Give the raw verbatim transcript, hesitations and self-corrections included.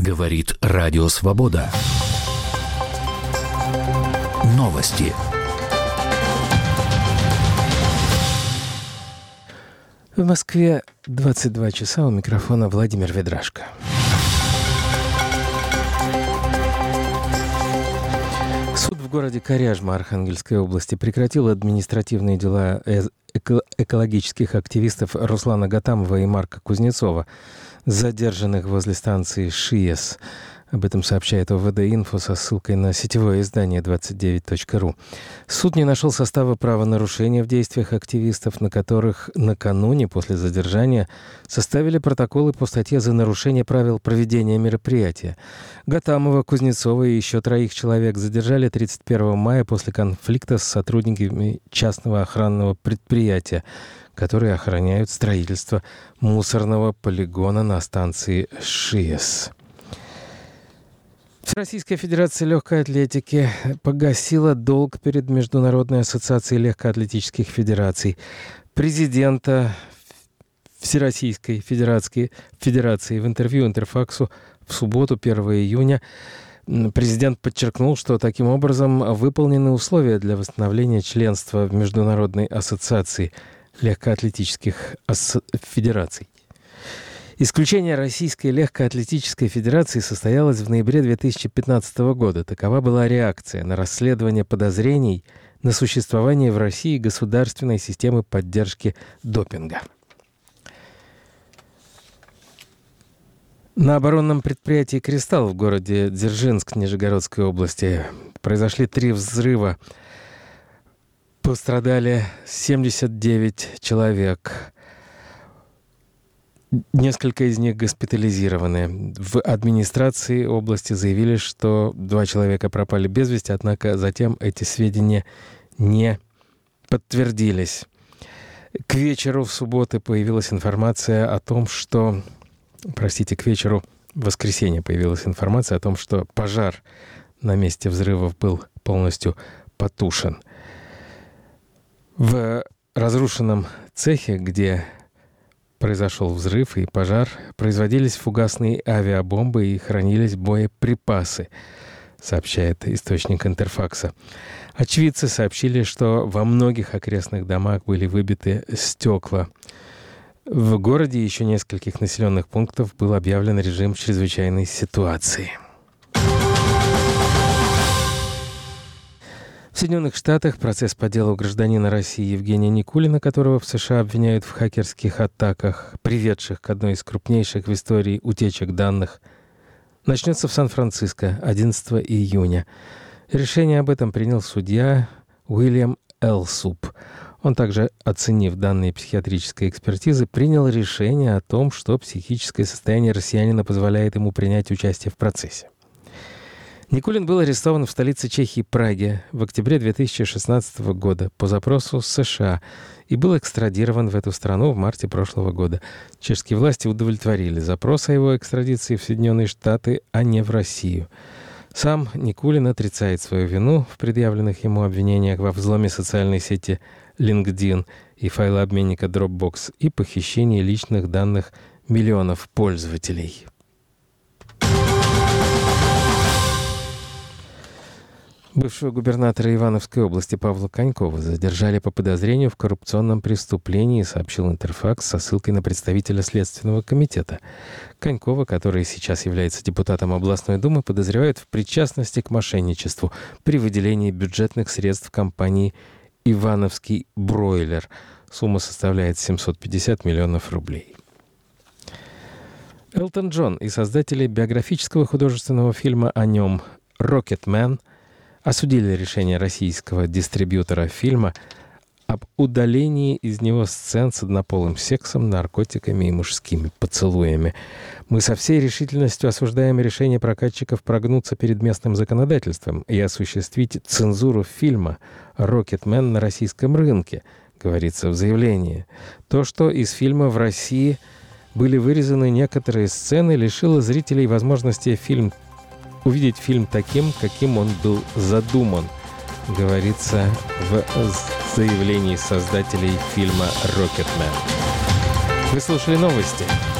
Говорит Радио Свобода. Новости. В Москве двадцать два часа, у микрофона Владимир Ведрашко. Суд в городе Коряжма Архангельской области прекратил административные дела эко- экологических активистов Руслана Гатамова и Марка Кузнецова, задержанных возле станции ШИЭС. Об этом сообщает ОВД-Инфо со ссылкой на сетевое издание двадцать девять точка ру. Суд не нашел состава правонарушения в действиях активистов, на которых накануне после задержания составили протоколы по статье за нарушение правил проведения мероприятия. Гатамова, Кузнецова и еще троих человек задержали тридцать первого мая после конфликта с сотрудниками частного охранного предприятия, которые охраняют строительство мусорного полигона на станции ШИЭС. Всероссийская федерация легкой атлетики погасила долг перед Международной ассоциацией легкоатлетических федераций. Президента Всероссийской Федерации, Федерации в интервью Интерфаксу в субботу, первого июня, президент подчеркнул, что таким образом выполнены условия для восстановления членства в Международной ассоциации легкоатлетических ас- федераций. Исключение Российской легкоатлетической федерации состоялось в ноябре две тысячи пятнадцатого года. Такова была реакция на расследование подозрений на существование в России государственной системы поддержки допинга. На оборонном предприятии «Кристалл» в городе Дзержинск Нижегородской области произошли три взрыва. Пострадали семьдесят девять человек. Несколько из них госпитализированы. В администрации области заявили, что два человека пропали без вести, однако затем эти сведения не подтвердились. К вечеру в субботу появилась информация о том, что... Простите, к вечеру в воскресенье появилась информация о том, что пожар на месте взрывов был полностью потушен. В разрушенном цехе, где произошел взрыв и пожар, производились фугасные авиабомбы и хранились боеприпасы, сообщает источник Интерфакса. Очевидцы сообщили, что во многих окрестных домах были выбиты стекла. В городе и еще нескольких населенных пунктах был объявлен режим чрезвычайной ситуации. В Соединенных Штатах процесс по делу гражданина России Евгения Никулина, которого в США обвиняют в хакерских атаках, приведших к одной из крупнейших в истории утечек данных, начнется в Сан-Франциско одиннадцатого июня. Решение об этом принял судья Уильям Элсуп. Он также, оценив данные психиатрической экспертизы, принял решение о том, что психическое состояние россиянина позволяет ему принять участие в процессе. Никулин был арестован в столице Чехии Праге в октябре две тысячи шестнадцатого года по запросу США и был экстрадирован в эту страну в марте прошлого года. Чешские власти удовлетворили запрос о его экстрадиции в Соединенные Штаты, а не в Россию. Сам Никулин отрицает свою вину в предъявленных ему обвинениях во взломе социальной сети LinkedIn и файлообменника Dropbox и похищении личных данных миллионов пользователей. Бывшего губернатора Ивановской области Павла Конькова задержали по подозрению в коррупционном преступлении, сообщил Интерфакс со ссылкой на представителя Следственного комитета. Конькова, который сейчас является депутатом областной думы, подозревают в причастности к мошенничеству при выделении бюджетных средств компании «Ивановский бройлер». Сумма составляет семьсот пятьдесят миллионов рублей. Элтон Джон и создатели биографического художественного фильма о нем «Рокетмен» осудили решение российского дистрибьютора фильма об удалении из него сцен с однополым сексом, наркотиками и мужскими поцелуями. Мы со всей решительностью осуждаем решение прокатчиков прогнуться перед местным законодательством и осуществить цензуру фильма «Рокетмен» на российском рынке, говорится в заявлении. То, что из фильма в России были вырезаны некоторые сцены, лишило зрителей возможности фильм увидеть фильм таким, каким он был задуман, говорится в заявлении создателей фильма «Рокетмен». Вы слушали новости.